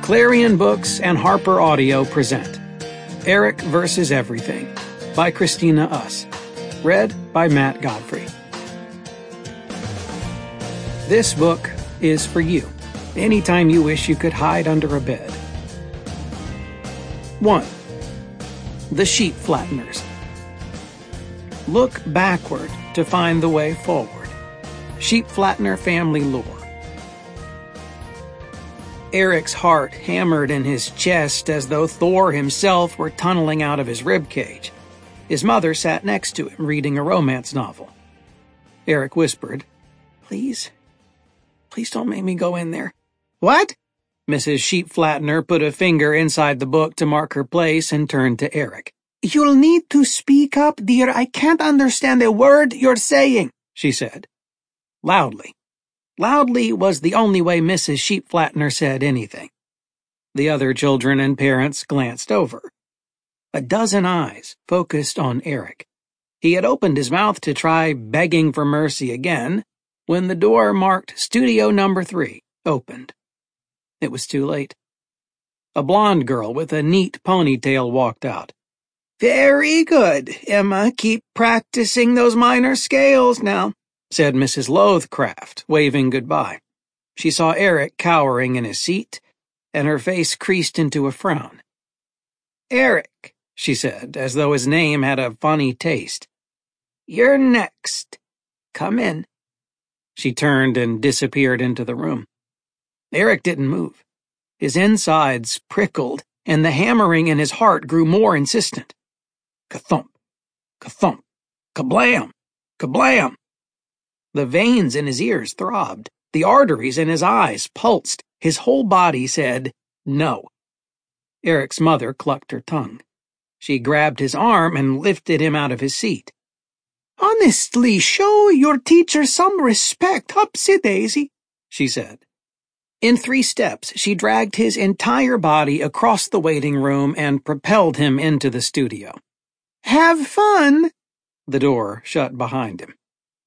Clarion Books and Harper Audio present Eric vs. Everything by Christina Uss. Read by Matt Godfrey. This book is for you, anytime you wish you could hide under a bed. 1. The Sheep Flatteners. Look backward to find the way forward. Sheep Flattener family lore. Eric's heart hammered in his chest as though Thor himself were tunneling out of his ribcage. His mother sat next to him reading a romance novel. Eric whispered, Please don't make me go in there." "What?" Mrs. Sheep Flattener put a finger inside the book to mark her place and turned to Eric. "You'll need to speak up, dear. I can't understand a word you're saying," she said. Loudly. Loudly was the only way Mrs. Sheep Flattener said anything. The other children and parents glanced over. A dozen eyes focused on Eric. He had opened his mouth to try begging for mercy again when the door marked Studio Number 3 opened. It was too late. A blonde girl with a neat ponytail walked out. "Very good, Emma. Keep practicing those minor scales now," said Mrs. Loathcraft, waving goodbye. She saw Eric cowering in his seat, and her face creased into a frown. "Eric," she said, as though his name had a funny taste. "You're next. Come in." She turned and disappeared into the room. Eric didn't move. His insides prickled, and the hammering in his heart grew more insistent. Ka-thump, ka-thump, kablam, kablam. The veins in his ears throbbed. The arteries in his eyes pulsed. His whole body said, no. Eric's mother clucked her tongue. She grabbed his arm and lifted him out of his seat. "Honestly, show your teacher some respect, Upsy-daisy," she said. In 3 steps, she dragged his entire body across the waiting room and propelled him into the studio. "Have fun!" The door shut behind him.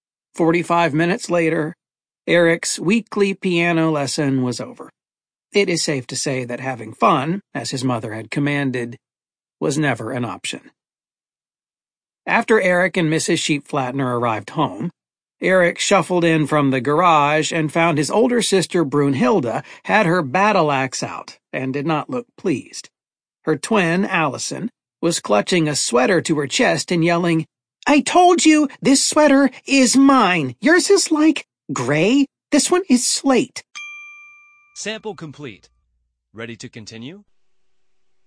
45 minutes later, Eric's weekly piano lesson was over. It is safe to say that having fun, as his mother had commanded, was never an option. After Eric and Mrs. Sheep Flattener arrived home, Eric shuffled in from the garage and found his older sister Brunhilde had her battle axe out and did not look pleased. Her twin, Allison, was clutching a sweater to her chest and yelling, "I told you this sweater is mine. Yours is like gray. This one is slate." Sample complete. Ready to continue?